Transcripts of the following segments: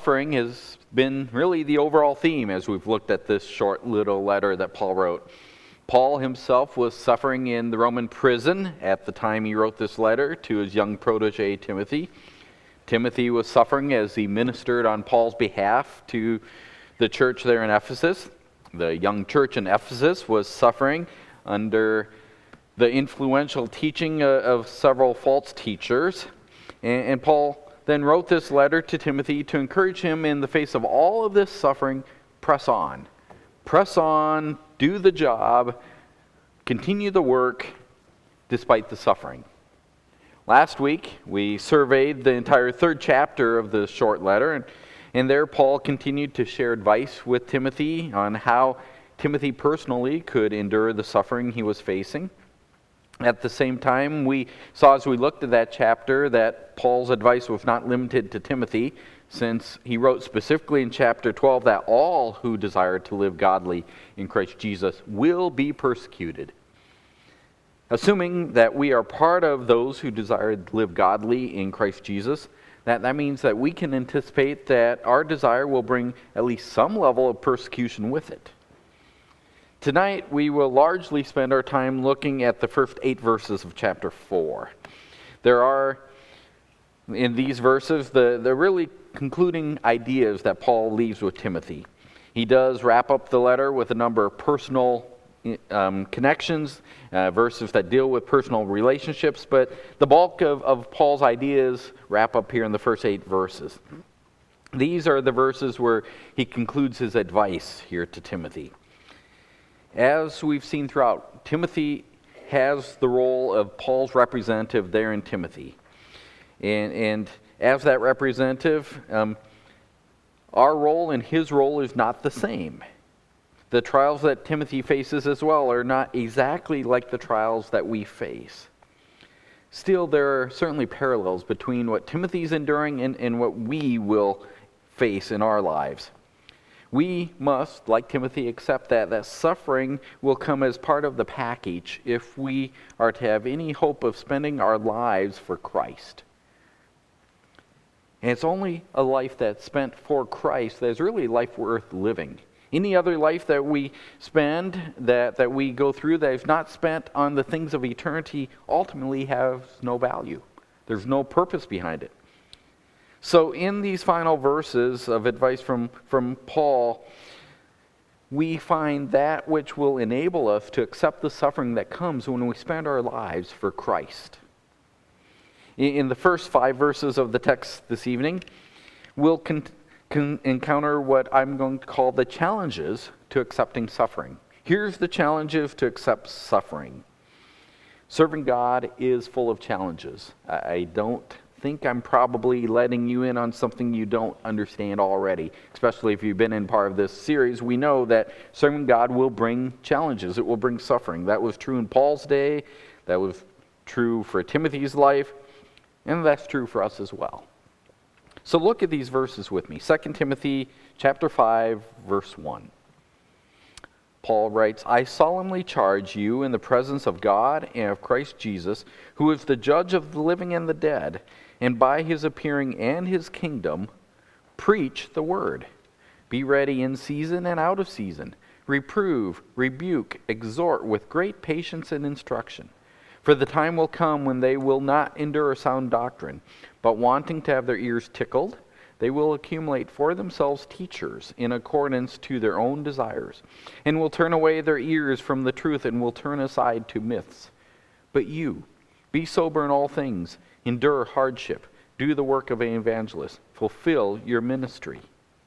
Suffering has been really the overall theme as we've looked at this short little letter that Paul wrote. Paul himself was suffering in the Roman prison at the time he wrote this letter to his young protege Timothy. Timothy was suffering as he ministered on Paul's behalf to the church there in Ephesus. The young church in Ephesus was suffering under the influential teaching of several false teachers. And Paul then wrote this letter to Timothy to encourage him in the face of all of this suffering, press on. Press on, do the job, continue the work despite the suffering. Last week, we surveyed the entire third chapter of the short letter, and there Paul continued to share advice with Timothy on how Timothy personally could endure the suffering he was facing. At the same time, we saw as we looked at that chapter that Paul's advice was not limited to Timothy, since he wrote specifically in chapter 12 that all who desire to live godly in Christ Jesus will be persecuted. Assuming that we are part of those who desire to live godly in Christ Jesus, that means that we can anticipate that our desire will bring at least some level of persecution with it. Tonight, we will largely spend our time looking at the first 8 verses of chapter 4. There are, in these verses, the really concluding ideas that Paul leaves with Timothy. He does wrap up the letter with a number of personal connections, verses that deal with personal relationships, but the bulk of Paul's ideas wrap up here in the first 8 verses. These are the verses where he concludes his advice here to Timothy. As we've seen throughout, Timothy has the role of Paul's representative there in Timothy. And as that representative, our role and his role is not the same. The trials that Timothy faces as well are not exactly like the trials that we face. Still, there are certainly parallels between what Timothy's enduring and what we will face in our lives. We must, like Timothy, accept that suffering will come as part of the package if we are to have any hope of spending our lives for Christ. And it's only a life that's spent for Christ that is really a life worth living. Any other life that we spend, that we go through, that is not spent on the things of eternity, ultimately has no value. There's no purpose behind it. So in these final verses of advice from Paul, we find that which will enable us to accept the suffering that comes when we spend our lives for Christ. In the first 5 verses of the text this evening, we'll encounter what I'm going to call the challenges to accepting suffering. Here's the challenges to accept suffering. Serving God is full of challenges. I don't think I'm probably letting you in on something you don't understand already, especially if you've been in part of this series. We know that serving God will bring challenges. It will bring suffering. That was true in Paul's day. That was true for Timothy's life. And that's true for us as well. So look at these verses with me. 2 Timothy chapter 5, verse 1. Paul writes, I solemnly charge you in the presence of God and of Christ Jesus, who is the judge of the living and the dead, and by his appearing and his kingdom, preach the word. Be ready in season and out of season. Reprove, rebuke, exhort with great patience and instruction. For the time will come when they will not endure sound doctrine, but wanting to have their ears tickled, they will accumulate for themselves teachers in accordance to their own desires, and will turn away their ears from the truth and will turn aside to myths. But you, be sober in all things, endure hardship, do the work of an evangelist, fulfill your ministry.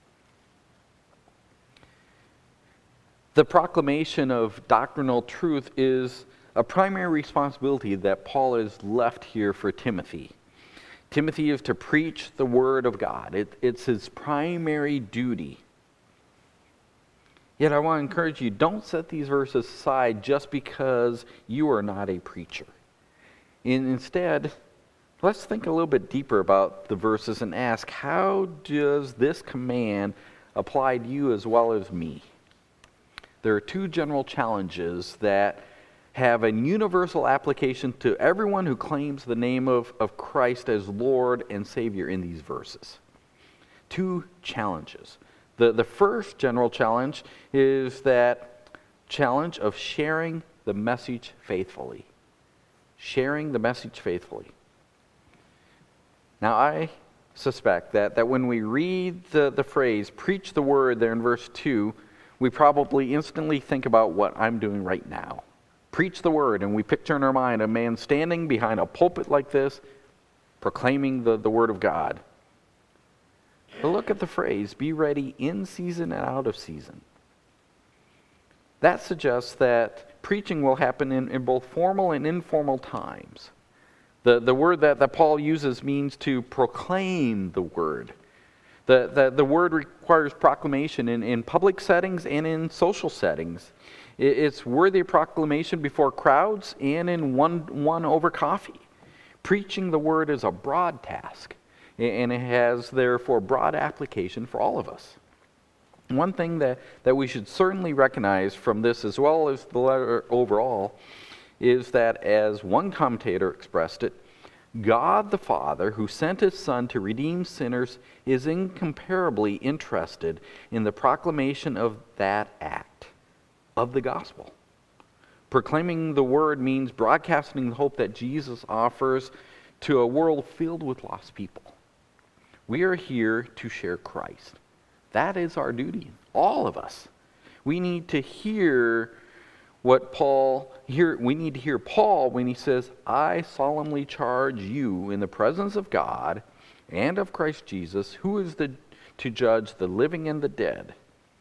The proclamation of doctrinal truth is a primary responsibility that Paul has left here for Timothy. Timothy is to preach the word of God. It's his primary duty. Yet I want to encourage you, don't set these verses aside just because you are not a preacher. Instead, let's think a little bit deeper about the verses and ask, how does this command apply to you as well as me? There are 2 general challenges that have a universal application to everyone who claims the name of Christ as Lord and Savior in these verses. two challenges. The first general challenge is that challenge of sharing the message faithfully. Sharing the message faithfully. Now, I suspect that when we read the phrase, preach the word there in verse 2, we probably instantly think about what I'm doing right now. Preach the word, and we picture in our mind a man standing behind a pulpit like this, proclaiming the word of God. But look at the phrase, be ready in season and out of season. That suggests that preaching will happen in both formal and informal times. The word that Paul uses means to proclaim the word. The word requires proclamation in public settings and in social settings. It's worthy of proclamation before crowds and in one over coffee. Preaching the word is a broad task, and it has therefore broad application for all of us. One thing that we should certainly recognize from this, as well as the letter overall, is that, as one commentator expressed it, God the Father, who sent his Son to redeem sinners, is incomparably interested in the proclamation of that act, of the gospel. Proclaiming the word means broadcasting the hope that Jesus offers to a world filled with lost people. We are here to share Christ. That is our duty, all of us. We need to hear we need to hear Paul when he says, I solemnly charge you in the presence of God and of Christ Jesus, who is to judge the living and the dead.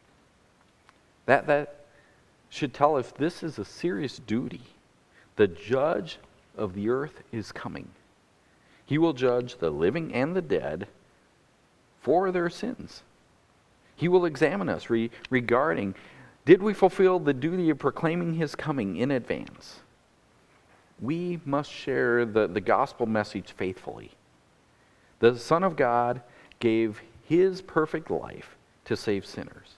That should tell us this is a serious duty. The judge of the earth is coming. He will judge the living and the dead for their sins. He will examine us regarding, did we fulfill the duty of proclaiming his coming in advance? We must share the gospel message faithfully. The Son of God gave his perfect life to save sinners.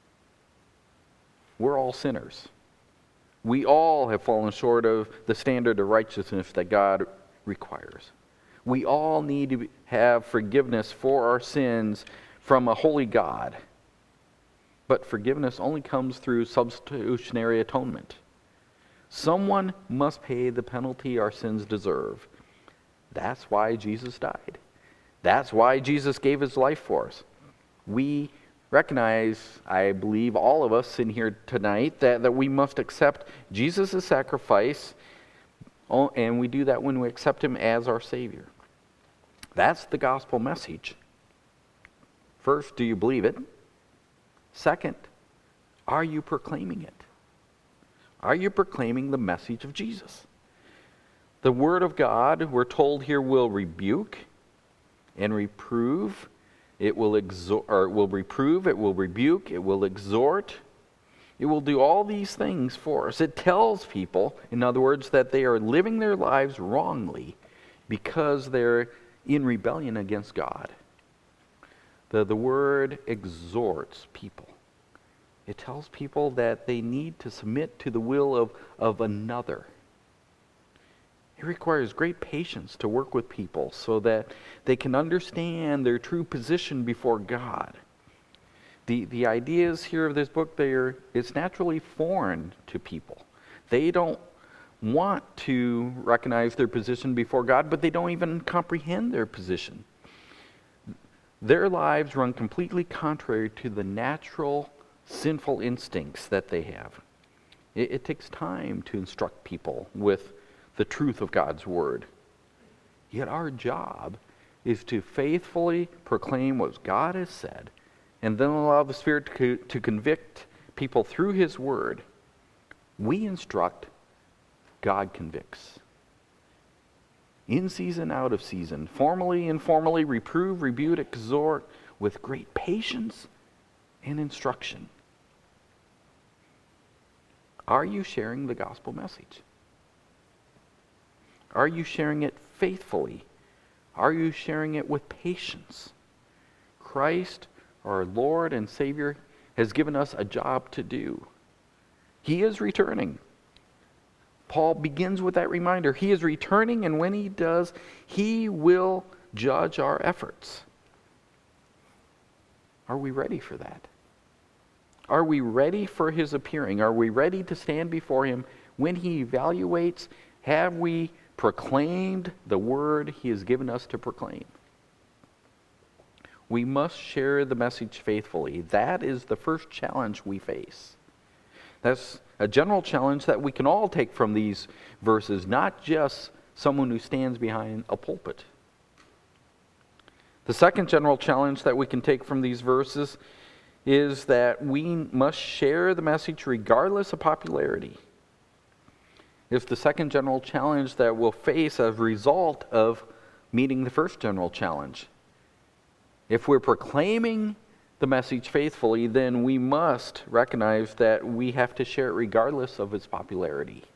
We're all sinners. We all have fallen short of the standard of righteousness that God requires. We all need to have forgiveness for our sins from a holy God. But forgiveness only comes through substitutionary atonement. Someone must pay the penalty our sins deserve. That's why Jesus died. That's why Jesus gave his life for us. We recognize, I believe all of us in here tonight, that we must accept Jesus' sacrifice, and we do that when we accept him as our Savior. That's the gospel message. First, do you believe it? Second, are you proclaiming it? Are you proclaiming the message of Jesus? The Word of God, we're told here, will rebuke and reprove. It will reprove, it will rebuke, it will exhort. It will do all these things for us. It tells people, in other words, that they are living their lives wrongly because they're in rebellion against God. The word exhorts people. It tells people that they need to submit to the will of another. It requires great patience to work with people so that they can understand their true position before God. The ideas here of this book, it's naturally foreign to people. They don't want to recognize their position before God, but they don't even comprehend their position. Their lives run completely contrary to the natural sinful instincts that they have. It takes time to instruct people with the truth of God's word. Yet our job is to faithfully proclaim what God has said, and then allow the Spirit to convict people through his word. We instruct, God convicts. In season, out of season, formally, informally, reprove, rebuke, exhort, with great patience and instruction. Are you sharing the gospel message? Are you sharing it faithfully? Are you sharing it with patience? Christ, our Lord and Savior, has given us a job to do. He is returning. Paul begins with that reminder. He is returning, and when he does, he will judge our efforts. Are we ready for that? Are we ready for his appearing? Are we ready to stand before him when he evaluates? Have we proclaimed the word he has given us to proclaim? We must share the message faithfully. That is the first challenge we face. That's a general challenge that we can all take from these verses, not just someone who stands behind a pulpit. The second general challenge that we can take from these verses is that we must share the message regardless of popularity. It's the second general challenge that we'll face as a result of meeting the first general challenge. If we're proclaiming the message faithfully, then we must recognize that we have to share it regardless of its popularity.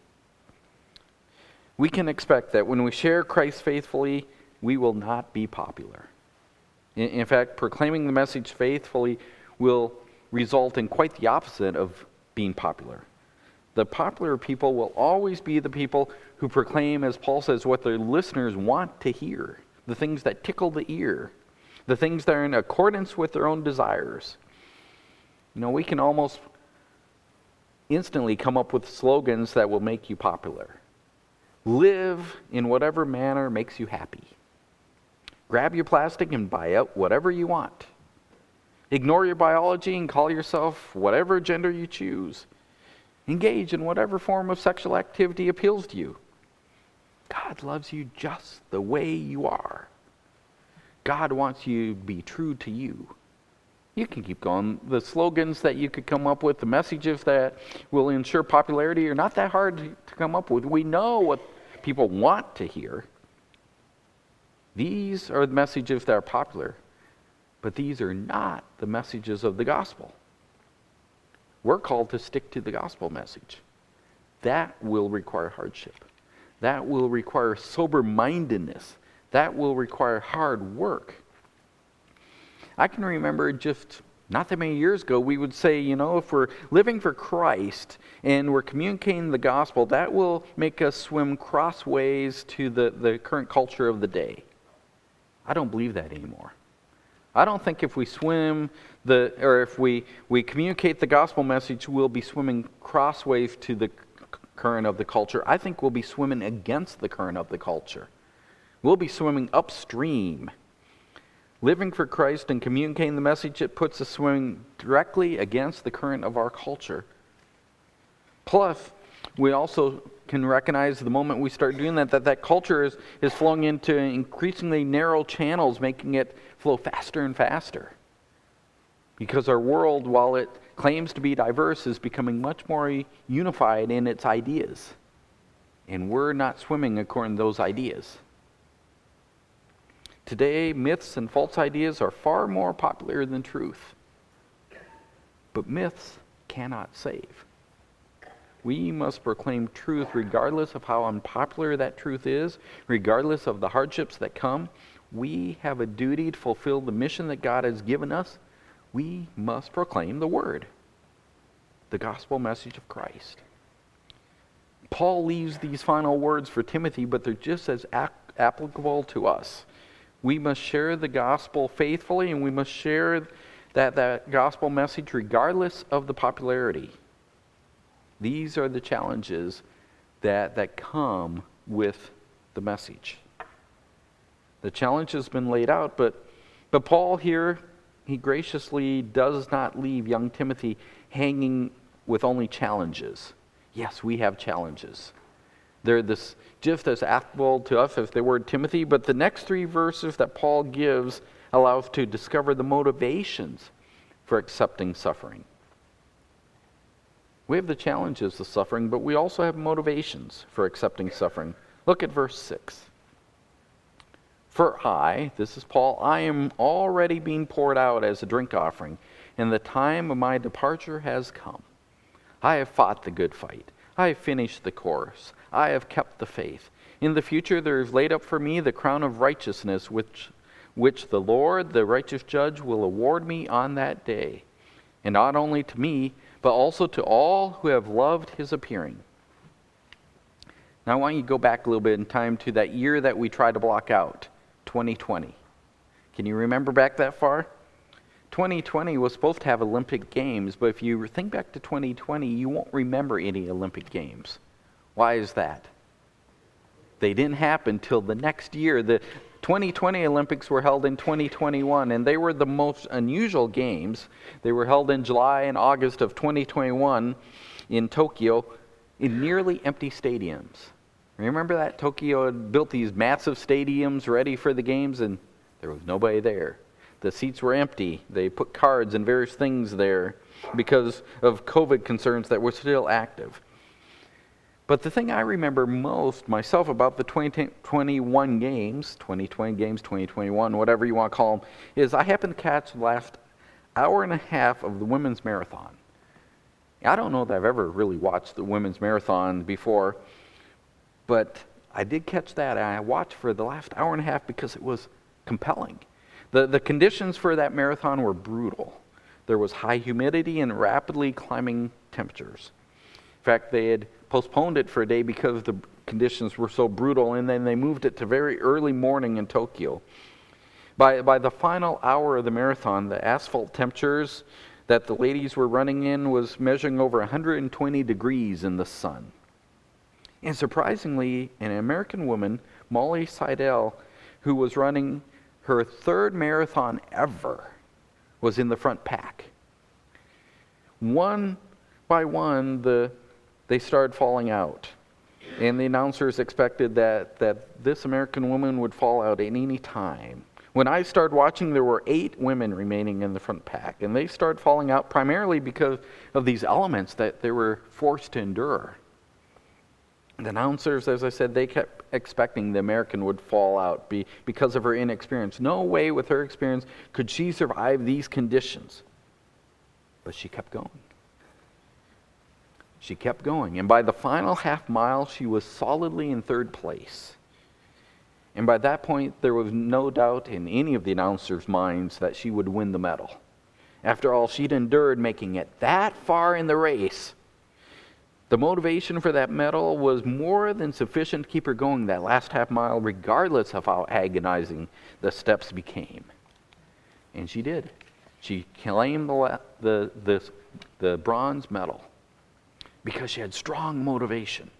We can expect that when we share Christ faithfully, we will not be popular. In fact, proclaiming the message faithfully will result in quite the opposite of being popular. The popular people will always be the people who proclaim, as Paul says, what their listeners want to hear, the things that tickle the ear, the things that are in accordance with their own desires. We can almost instantly come up with slogans that will make you popular. Live in whatever manner makes you happy. Grab your plastic and buy out whatever you want. Ignore your biology and call yourself whatever gender you choose. Engage in whatever form of sexual activity appeals to you. God loves you just the way you are. God wants you to be true to you. You can keep going. The slogans that you could come up with, the messages that will ensure popularity are not that hard to come up with. We know what people want to hear. These are the messages that are popular, but these are not the messages of the gospel. We're called to stick to the gospel message. That will require hardship. That will require sober-mindedness. That will require hard work. I can remember just not that many years ago, we would say, if we're living for Christ and we're communicating the gospel, that will make us swim crossways to the current culture of the day. I don't believe that anymore. I don't think if we if we communicate the gospel message, we'll be swimming crossways to the current of the culture. I think we'll be swimming against the current of the culture. We'll be swimming upstream. Living for Christ and communicating the message, it puts us swimming directly against the current of our culture. Plus, we also can recognize the moment we start doing that culture is flowing into increasingly narrow channels, making it flow faster and faster. Because our world, while it claims to be diverse, is becoming much more unified in its ideas. And we're not swimming according to those ideas. Today, myths and false ideas are far more popular than truth. But myths cannot save. We must proclaim truth regardless of how unpopular that truth is, regardless of the hardships that come. We have a duty to fulfill the mission that God has given us. We must proclaim the word, the gospel message of Christ. Paul leaves these final words for Timothy, but they're just as applicable to us. We must share the gospel faithfully, and we must share that gospel message regardless of the popularity. These are the challenges that come with the message. The challenge has been laid out, but Paul here, he graciously does not leave young Timothy hanging with only challenges. Yes, we have challenges. They're just as applicable to us as they were to Timothy, but the next 3 verses that Paul gives allow us to discover the motivations for accepting suffering. We have the challenges of suffering, but we also have motivations for accepting suffering. Look at verse 6. For I, this is Paul, I am already being poured out as a drink offering, and the time of my departure has come. I have fought the good fight. I have finished the course. I have kept the faith. In the future there is laid up for me the crown of righteousness, which the Lord, the righteous judge, will award me on that day. And not only to me, but also to all who have loved his appearing. Now I want you to go back a little bit in time to that year that we tried to block out, 2020. Can you remember back that far? 2020 was supposed to have Olympic Games, but if you think back to 2020, you won't remember any Olympic Games. Why is that? They didn't happen till the next year. The 2020 Olympics were held in 2021, and they were the most unusual games. They were held in July and August of 2021 in Tokyo in nearly empty stadiums. Remember that? Tokyo had built these massive stadiums ready for the games, and there was nobody there. The seats were empty. They put cards and various things there because of COVID concerns that were still active. But the thing I remember most myself about the 2021 games, 2020 games, 2021, whatever you want to call them, is I happened to catch the last hour and a half of the women's marathon. I don't know that I've ever really watched the women's marathon before, but I did catch that, and I watched for the last hour and a half because it was compelling. The conditions for that marathon were brutal. There was high humidity and rapidly climbing temperatures. In fact, they had postponed it for a day because the conditions were so brutal, and then they moved it to very early morning in Tokyo. By the final hour of the marathon, the asphalt temperatures that the ladies were running in was measuring over 120 degrees in the sun. And surprisingly, an American woman, Molly Seidel, who was running her third marathon ever, was in the front pack. One by one, they started falling out. And the announcers expected that this American woman would fall out at any time. When I started watching, there were 8 women remaining in the front pack, and they started falling out primarily because of these elements that they were forced to endure. The announcers, as I said, they kept expecting the American would fall out because of her inexperience. No way with her experience could she survive these conditions. But she kept going. She kept going. And by the final half mile, she was solidly in third place. And by that point, there was no doubt in any of the announcers' minds that she would win the medal. After all, she'd endured making it that far in the race. The motivation for that medal was more than sufficient to keep her going that last half mile, regardless of how agonizing the steps became. And she did. She claimed the bronze medal because she had strong motivation.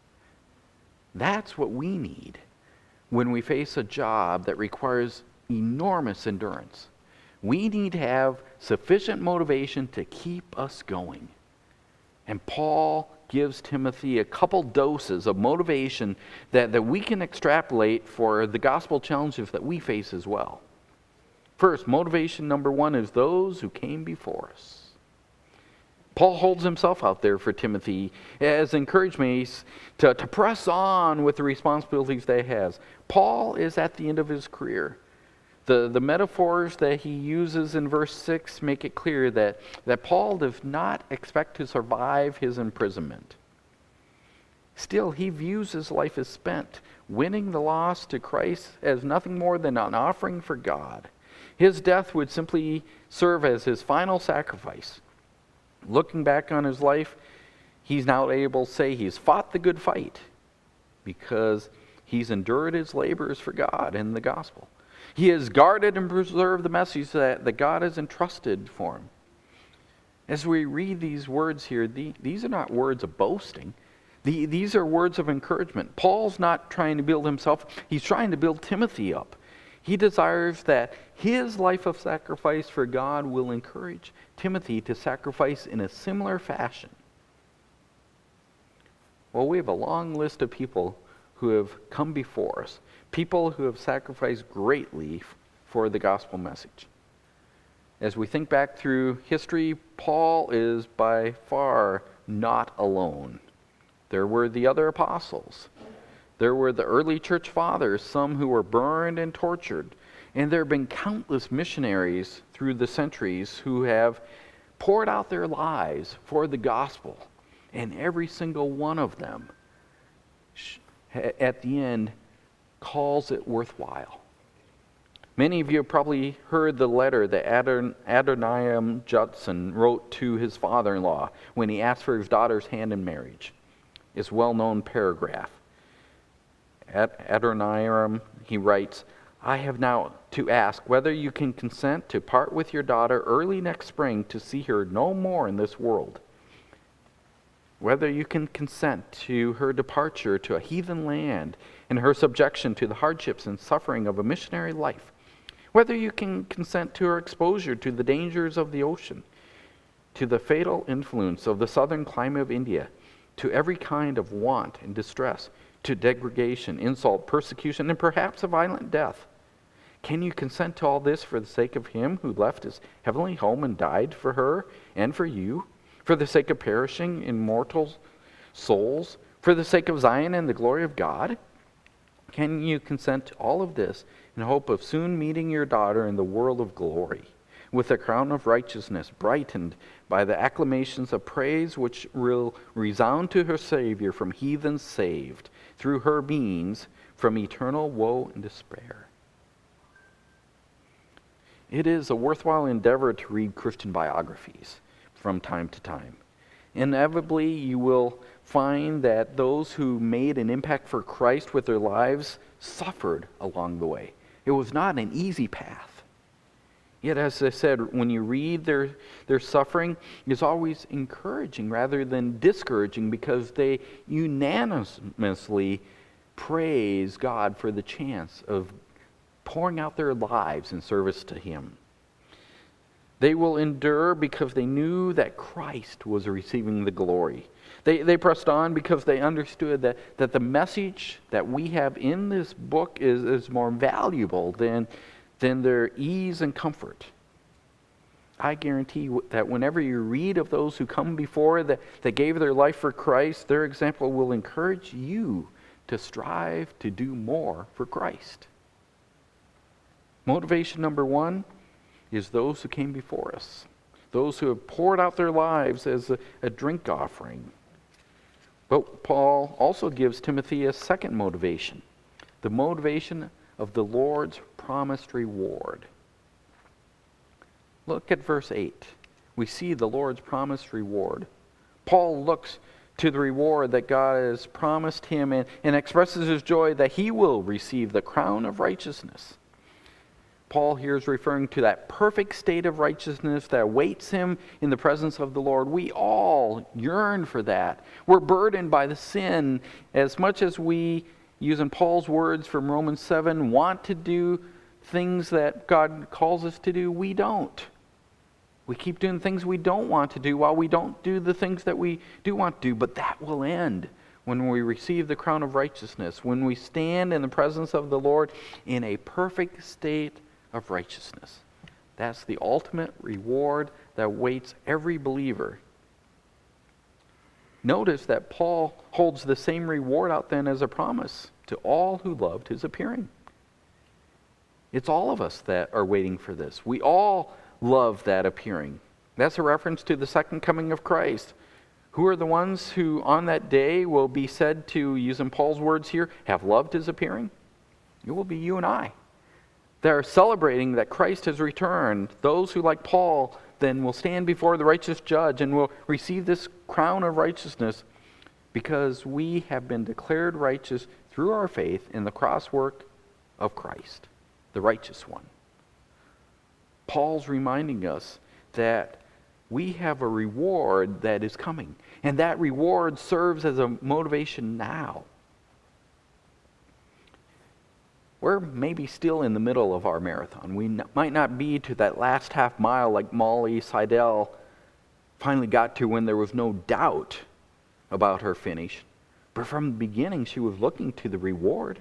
That's what we need when we face a job that requires enormous endurance. We need to have sufficient motivation to keep us going. And Paul gives Timothy a couple doses of motivation that we can extrapolate for the gospel challenges that we face as well. First, motivation number 1 is those who came before us. Paul holds himself out there for Timothy as encouragement to press on with the responsibilities that he has. Paul is at the end of his career. The metaphors that he uses in verse 6 make it clear that Paul does not expect to survive his imprisonment. Still, he views his life as spent, winning the lost to Christ as nothing more than an offering for God. His death would simply serve as his final sacrifice. Looking back on his life, he's now able to say he's fought the good fight because he's endured his labors for God and the gospel. He has guarded and preserved the message that God has entrusted for him. As we read these words here, these are not words of boasting. These are words of encouragement. Paul's not trying to build himself. He's trying to build Timothy up. He desires that his life of sacrifice for God will encourage Timothy to sacrifice in a similar fashion. Well, we have a long list of people who have come before us, people who have sacrificed greatly for the gospel message. As we think back through history, Paul is by far not alone. There were the other apostles. There were the early church fathers, some who were burned and tortured. And there have been countless missionaries through the centuries who have poured out their lives for the gospel. And every single one of them, at the end, calls it worthwhile. Many of you have probably heard the letter that Adoniram Judson wrote to his father-in-law when he asked for his daughter's hand in marriage. It's a well-known paragraph. Adoniram, he writes, I have now to ask whether you can consent to part with your daughter early next spring to see her no more in this world. Whether you can consent to her departure to a heathen land and her subjection to the hardships and suffering of a missionary life. Whether you can consent to her exposure to the dangers of the ocean, to the fatal influence of the southern climate of India, to every kind of want and distress, to degradation, insult, persecution, and perhaps a violent death. Can you consent to all this for the sake of him who left his heavenly home and died for her and for you, for the sake of perishing immortal souls, for the sake of Zion and the glory of God? Can you consent to all of this in hope of soon meeting your daughter in the world of glory, with a crown of righteousness brightened by the acclamations of praise which will resound to her Savior from heathens saved, through her means from eternal woe and despair? It is a worthwhile endeavor to read Christian biographies from time to time. Inevitably, you will find that those who made an impact for Christ with their lives suffered along the way. It was not an easy path. Yet, as I said, when you read their suffering, it's always encouraging rather than discouraging, because they unanimously praise God for the chance of pouring out their lives in service to Him. They will endure because they knew that Christ was receiving the glory. They pressed on because they understood that the message that we have in this book is more valuable than their ease and comfort. I guarantee that whenever you read of those who come before that gave their life for Christ, their example will encourage you to strive to do more for Christ. Motivation number one is those who came before us, those who have poured out their lives as a drink offering. But Paul also gives Timothy a second motivation, the motivation of the Lord's promised reward. Look at verse 8. We see the Lord's promised reward. Paul looks to the reward that God has promised him and expresses his joy that he will receive the crown of righteousness. Paul here is referring to that perfect state of righteousness that awaits him in the presence of the Lord. We all yearn for that. We're burdened by the sin as much as we, using Paul's words from Romans 7, want to do things that God calls us to do. We don't. We keep doing things we don't want to do while we don't do the things that we do want to do. But that will end when we receive the crown of righteousness, when we stand in the presence of the Lord in a perfect state of righteousness. That's the ultimate reward that awaits every believer. Notice that Paul holds the same reward out then as a promise to all who loved his appearing. It's all of us that are waiting for this. We all love that appearing. That's a reference to the second coming of Christ. Who are the ones who on that day will be said to, using Paul's words here, have loved his appearing? It will be you and I. They're celebrating that Christ has returned. Those who, like Paul, then will stand before the righteous judge and will receive this crown of righteousness because we have been declared righteous through our faith in the cross work of Christ, the righteous one. Paul's reminding us that we have a reward that is coming, and that reward serves as a motivation now. We're maybe still in the middle of our marathon. We might not be to that last half mile like Molly Seidel finally got to when there was no doubt about her finish. But from the beginning, she was looking to the reward.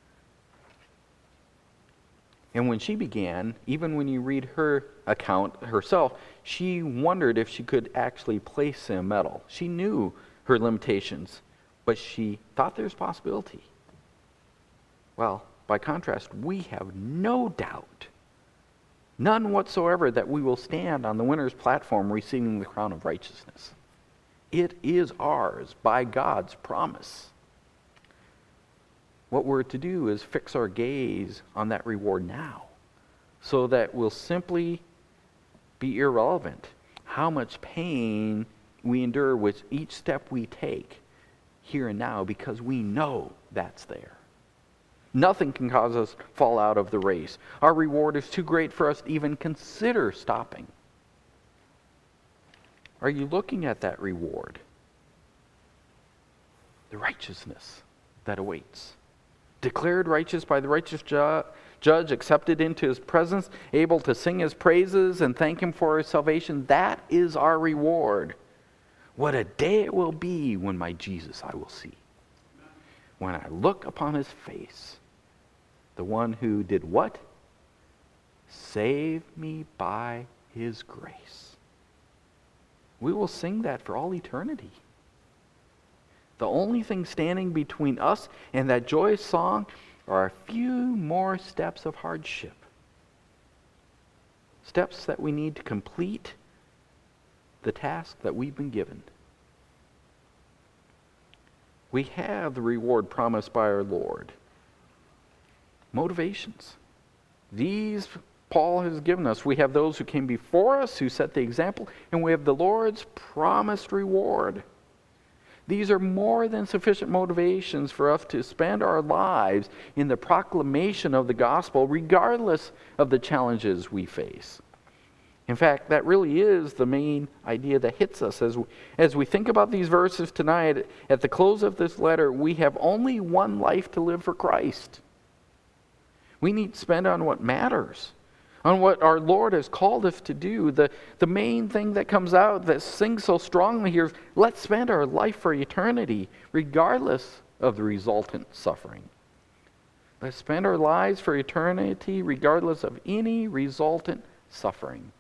And when she began, even when you read her account herself, she wondered if she could actually place a medal. She knew her limitations, but she thought there's possibility. Well, by contrast, we have no doubt, none whatsoever, that we will stand on the winner's platform receiving the crown of righteousness. It is ours by God's promise. What we're to do is fix our gaze on that reward now, so that we'll simply be irrelevant how much pain we endure with each step we take here and now, because we know that's there. Nothing can cause us to fall out of the race. Our reward is too great for us to even consider stopping. Are you looking at that reward? The righteousness that awaits. Declared righteous by the righteous judge, accepted into his presence, able to sing his praises and thank him for his salvation. That is our reward. What a day it will be when my Jesus I will see. When I look upon his face, the one who did what? Save me by his grace. We will sing that for all eternity. The only thing standing between us and that joyous song are a few more steps of hardship. Steps that we need to complete the task that we've been given. We have the reward promised by our Lord. Motivations. These Paul has given us. We have those who came before us, who set the example, and we have the Lord's promised reward. These are more than sufficient motivations for us to spend our lives in the proclamation of the gospel, regardless of the challenges we face. In fact, that really is the main idea that hits us. As we think about these verses tonight, at the close of this letter, we have only one life to live for Christ. We need to spend on what matters, on what our Lord has called us to do. The main thing that comes out that sings so strongly here is, let's spend our life for eternity, regardless of the resultant suffering. Let's spend our lives for eternity, regardless of any resultant suffering.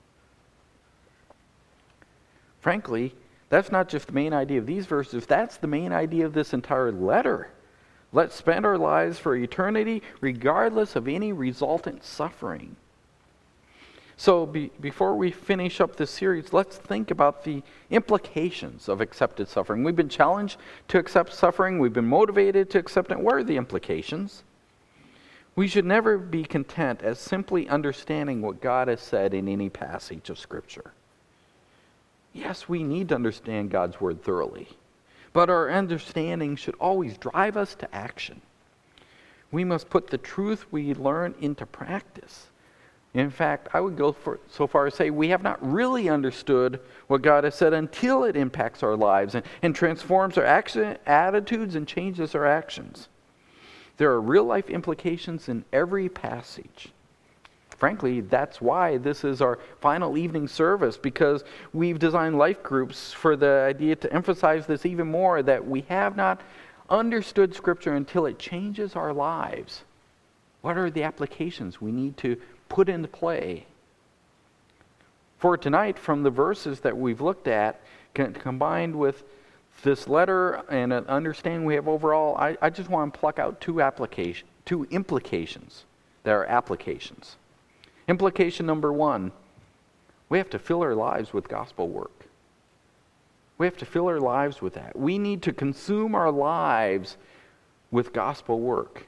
Frankly, that's not just the main idea of these verses, that's the main idea of this entire letter. Let's spend our lives for eternity, regardless of any resultant suffering. So before we finish up this series, let's think about the implications of accepted suffering. We've been challenged to accept suffering. We've been motivated to accept it. What are the implications? We should never be content as simply understanding what God has said in any passage of Scripture. Yes, we need to understand God's Word thoroughly, but our understanding should always drive us to action. We must put the truth we learn into practice. In fact, I would go so far as to say we have not really understood what God has said until it impacts our lives and transforms our attitudes and changes our actions. There are real-life implications in every passage. Frankly, that's why this is our final evening service, because we've designed life groups for the idea to emphasize this even more, that we have not understood Scripture until it changes our lives. What are the applications we need to put into play? For tonight, from the verses that we've looked at, combined with this letter and an understanding we have overall, I just want to pluck out two implications that are applications. Implication number one, we have to fill our lives with gospel work. We have to fill our lives with that. We need to consume our lives with gospel work.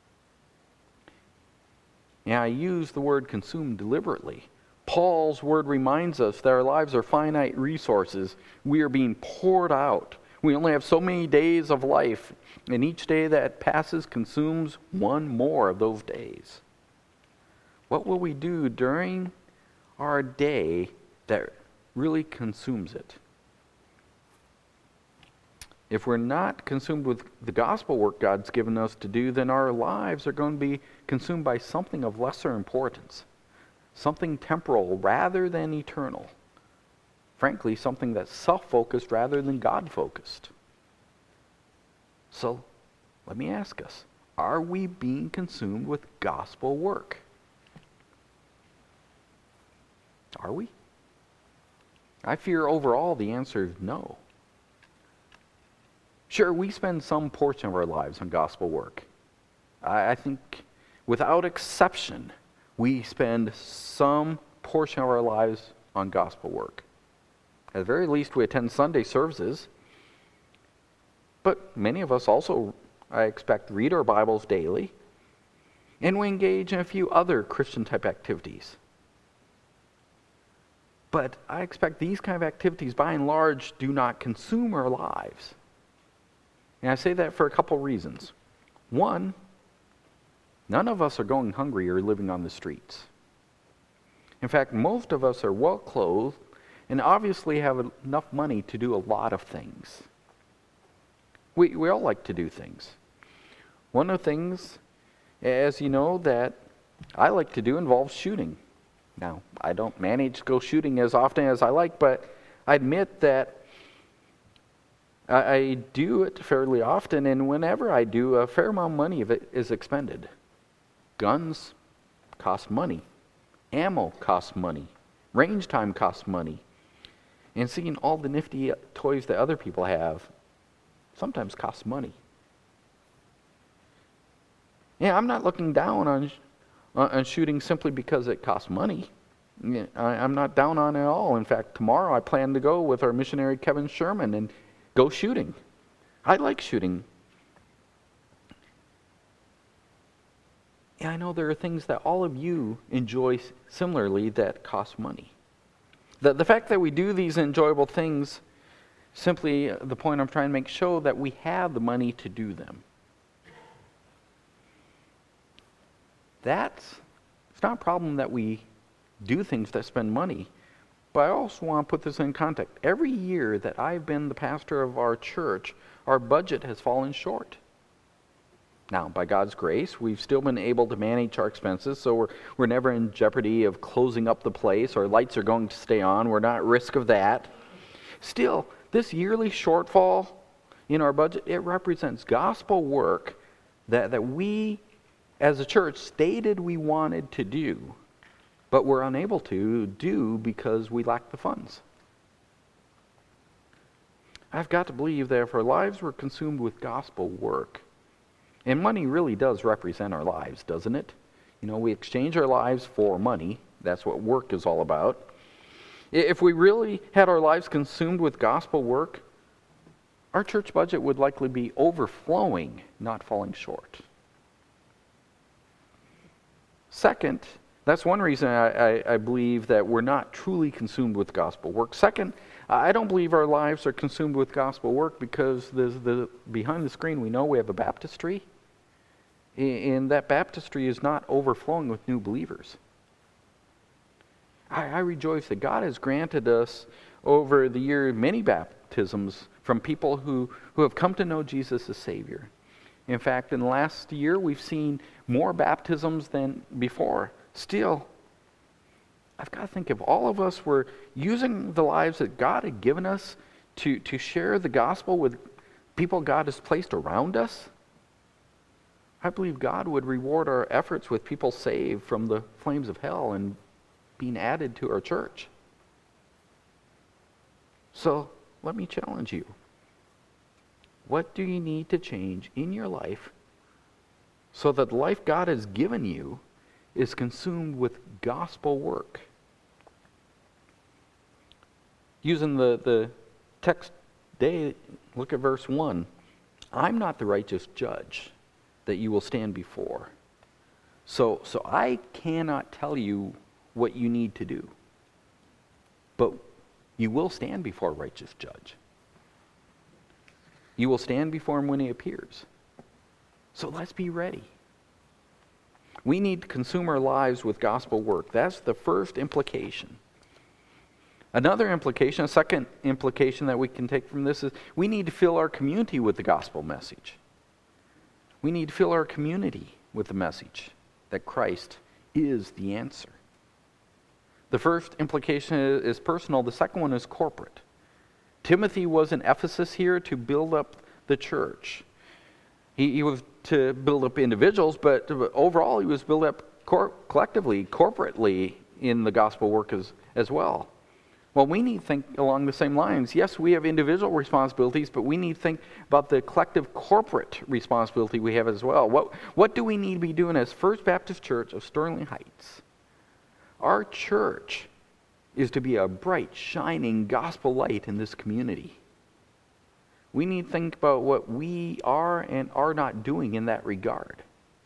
And I use the word consume deliberately. Paul's word reminds us that our lives are finite resources. We are being poured out. We only have so many days of life, and each day that passes consumes one more of those days. What will we do during our day that really consumes it? If we're not consumed with the gospel work God's given us to do, then our lives are going to be consumed by something of lesser importance, something temporal rather than eternal. Frankly, something that's self-focused rather than God-focused. So, let me ask us, are we being consumed with gospel work? Are we? I fear overall the answer is no. Sure, we spend some portion of our lives on gospel work. I think without exception, we spend some portion of our lives on gospel work. At the very least, we attend Sunday services. But many of us also, I expect, read our Bibles daily. And we engage in a few other Christian-type activities. But I expect these kind of activities, by and large, do not consume our lives. And I say that for a couple reasons. One, None of us are going hungry or living on the streets. In fact, most of us are well clothed and obviously have enough money to do a lot of things. We all like to do things. One of the things, as you know, that I like to do involves shooting. Now, I don't manage to go shooting as often as I like, but I admit that I do it fairly often, and whenever I do, a fair amount of money of it is expended. Guns cost money. Ammo costs money. Range time costs money. And seeing all the nifty toys that other people have sometimes costs money. Yeah, I'm not looking down on shooting simply because it costs money. I'm not down on it at all. In fact, tomorrow I plan to go with our missionary Kevin Sherman and go shooting. I like shooting. Yeah, I know there are things that all of you enjoy similarly that cost money. The fact that we do these enjoyable things, simply the point I'm trying to make, show that we have the money to do them. It's not a problem that we do things that spend money, but I also want to put this in context. Every year that I've been the pastor of our church, our budget has fallen short. Now, by God's grace, we've still been able to manage our expenses, so we're never in jeopardy of closing up the place. Our lights are going to stay on. We're not at risk of that. Still, this yearly shortfall in our budget, it represents gospel work that we, as a church, stated we wanted to do, but we're unable to do because we lack the funds. I've got to believe that if our lives were consumed with gospel work, and money really does represent our lives, doesn't it? You know, we exchange our lives for money. That's what work is all about. If we really had our lives consumed with gospel work, our church budget would likely be overflowing, not falling short. Second, that's one reason I believe that we're not truly consumed with gospel work. Second, I don't believe our lives are consumed with gospel work because behind the screen we know we have a baptistry, and that baptistry is not overflowing with new believers. I rejoice that God has granted us over the year many baptisms from people who have come to know Jesus as Savior. In fact, in the last year we've seen more baptisms than before. Still, I've got to think if all of us were using the lives that God had given us to share the gospel with people God has placed around us, I believe God would reward our efforts with people saved from the flames of hell and being added to our church. So let me challenge you. What do you need to change in your life so that the life God has given you is consumed with gospel work? Using the text today, look at verse 1. I'm not the righteous judge that you will stand before. So I cannot tell you what you need to do. But you will stand before a righteous judge. You will stand before him when he appears. So let's be ready. We need to consume our lives with gospel work. That's the first implication. Another implication, a second implication that we can take from this is we need to fill our community with the gospel message. We need to fill our community with the message that Christ is the answer. The first implication is personal. The second one is corporate. Timothy was in Ephesus here to build up the church. He was to build up individuals, but overall he was built up collectively, corporately in the gospel work as well. Well, we need to think along the same lines. Yes, we have individual responsibilities, but we need to think about the collective corporate responsibility we have as well. What do we need to be doing as First Baptist Church of Sterling Heights? Our church is to be a bright, shining gospel light in this community. We need to think about what we are and are not doing in that regard.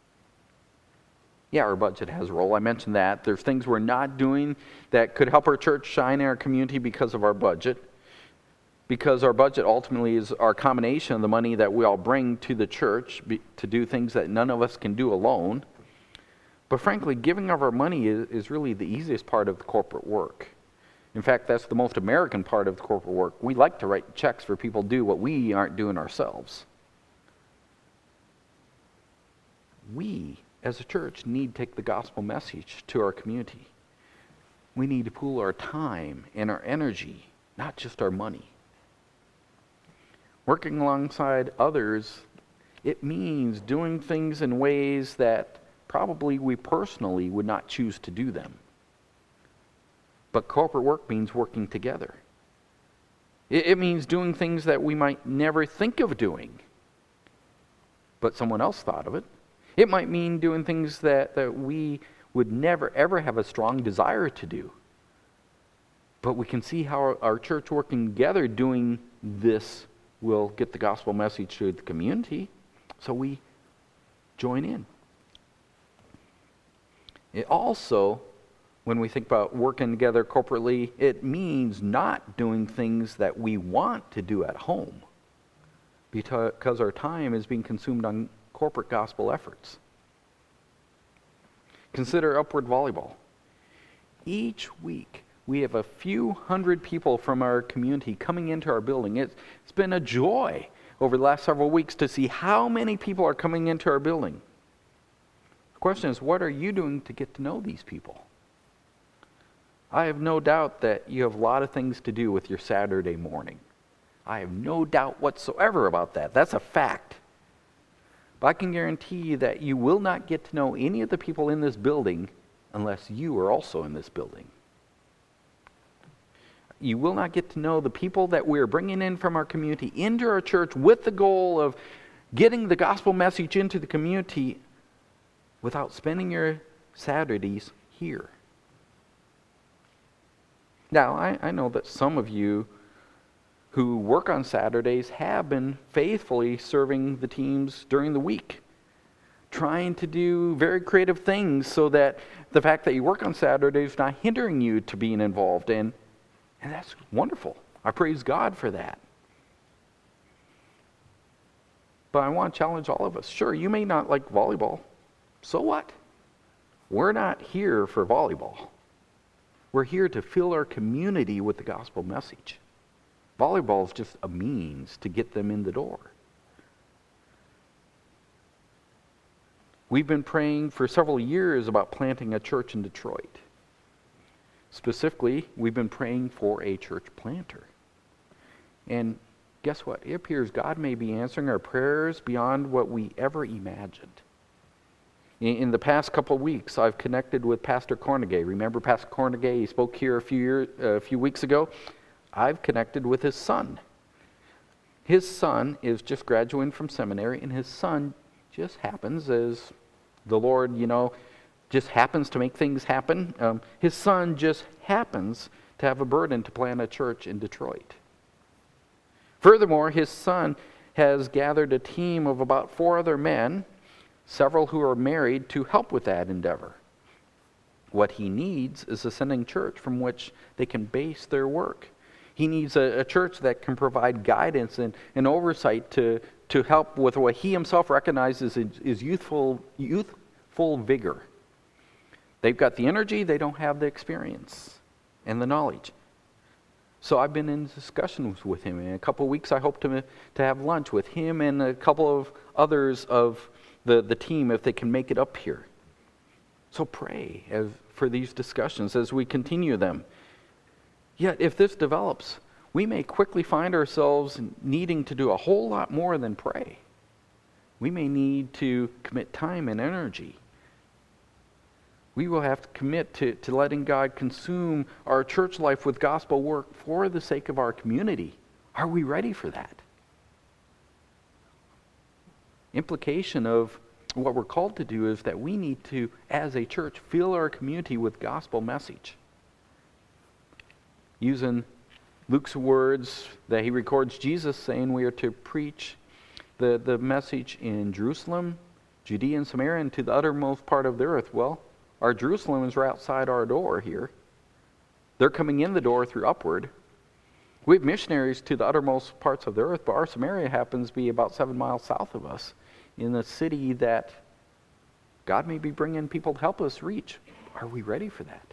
Yeah, our budget has a role. I mentioned that. There's things we're not doing that could help our church shine in our community because of our budget. Because our budget ultimately is our combination of the money that we all bring to the church to do things that none of us can do alone. But frankly, giving of our money is really the easiest part of the corporate work. In fact, that's the most American part of the corporate work. We like to write checks for people to do what we aren't doing ourselves. We, as a church, need to take the gospel message to our community. We need to pool our time and our energy, not just our money. Working alongside others, it means doing things in ways that probably we personally would not choose to do them. But corporate work means working together. It means doing things that we might never think of doing, but someone else thought of it. It might mean doing things that we would never ever have a strong desire to do. But we can see how our church working together doing this will get the gospel message to the community, so we join in. It also, when we think about working together corporately, it means not doing things that we want to do at home because our time is being consumed on corporate gospel efforts. Consider Upward Volleyball. Each week, we have a few hundred people from our community coming into our building. It's been a joy over the last several weeks to see how many people are coming into our building. The question is, what are you doing to get to know these people? I have no doubt that you have a lot of things to do with your Saturday morning. I have no doubt whatsoever about that. That's a fact. But I can guarantee you that you will not get to know any of the people in this building unless you are also in this building. You will not get to know the people that we're bringing in from our community into our church with the goal of getting the gospel message into the community without spending your Saturdays here. Now, I know that some of you who work on Saturdays have been faithfully serving the teams during the week, trying to do very creative things so that the fact that you work on Saturdays is not hindering you to being involved. And that's wonderful. I praise God for that. But I want to challenge all of us. Sure, you may not like volleyball. So what? We're not here for volleyball. We're here to fill our community with the gospel message. Volleyball is just a means to get them in the door. We've been praying for several years about planting a church in Detroit. Specifically, we've been praying for a church planter. And guess what? It appears God may be answering our prayers beyond what we ever imagined. In the past couple of weeks, I've connected with Pastor Cornegay. Remember Pastor Cornegay? He spoke here a few weeks ago. I've connected with his son. His son is just graduating from seminary, and his son just happens, as the Lord, just happens to make things happen. His son just happens to have a burden to plant a church in Detroit. Furthermore, his son has gathered a team of about 4 other men, several who are married, to help with that endeavor. What he needs is a sending church from which they can base their work. He needs a church that can provide guidance and oversight to help with what he himself recognizes is youthful vigor. They've got the energy, they don't have the experience and the knowledge. So I've been in discussions with him. In a couple of weeks, I hope to have lunch with him and a couple of others of the team if they can make it up here. So pray for these discussions as we continue them. Yet if this develops, we may quickly find ourselves needing to do a whole lot more than pray. We may need to commit time and energy. We will have to commit to letting God consume our church life with gospel work for the sake of our community. Are we ready for that? Implication of what we're called to do is that we need to, as a church, fill our community with gospel message. Using Luke's words that he records Jesus saying we are to preach the message in Jerusalem, Judea and Samaria, and to the uttermost part of the earth. Well, our Jerusalem is right outside our door here. They're coming in the door through Upward. We have missionaries to the uttermost parts of the earth, but our Samaria happens to be about 7 miles south of us in a city that God may be bringing people to help us reach. Are we ready for that?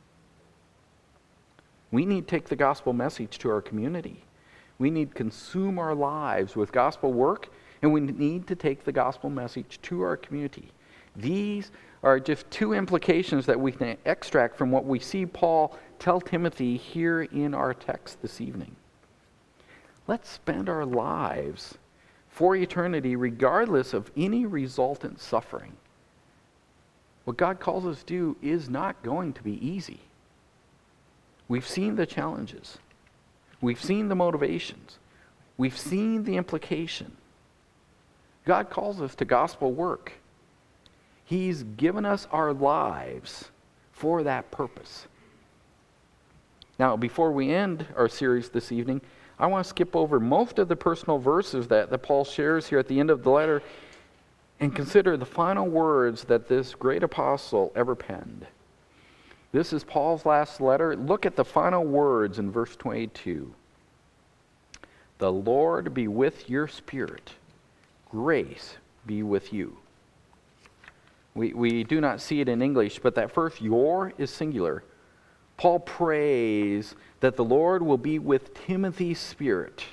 We need to take the gospel message to our community. We need to consume our lives with gospel work, and we need to take the gospel message to our community. These are just two implications that we can extract from what we see Paul tell Timothy here in our text this evening. Let's spend our lives for eternity regardless of any resultant suffering. What God calls us to do is not going to be easy. We've seen the challenges. We've seen the motivations. We've seen the implication. God calls us to gospel work. He's given us our lives for that purpose. Now, before we end our series this evening, I want to skip over most of the personal verses that Paul shares here at the end of the letter and consider the final words that this great apostle ever penned. This is Paul's last letter. Look at the final words in verse 22. The Lord be with your spirit. Grace be with you. We do not see it in English, but that first your is singular. Paul prays that the Lord will be with Timothy's spirit.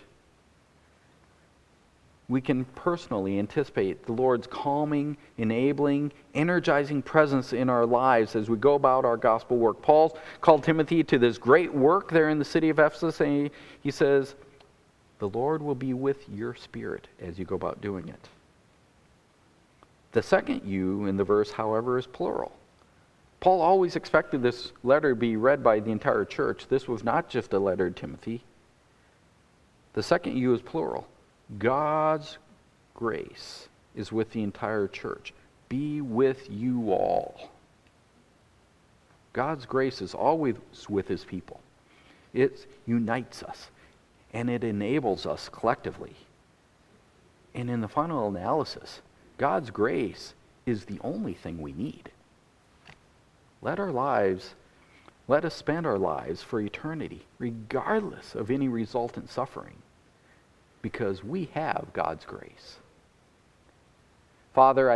We can personally anticipate the Lord's calming, enabling, energizing presence in our lives as we go about our gospel work. Paul's called Timothy to this great work there in the city of Ephesus, and he says, the Lord will be with your spirit as you go about doing it. The second you in the verse, however, is plural. Paul always expected this letter to be read by the entire church. This was not just a letter to Timothy. The second you is plural. God's grace is with the entire church. Be with you all. God's grace is always with his people. It unites us, and it enables us collectively. And in the final analysis, God's grace is the only thing we need. Let us spend our lives for eternity, regardless of any resultant suffering, because we have God's grace. Father,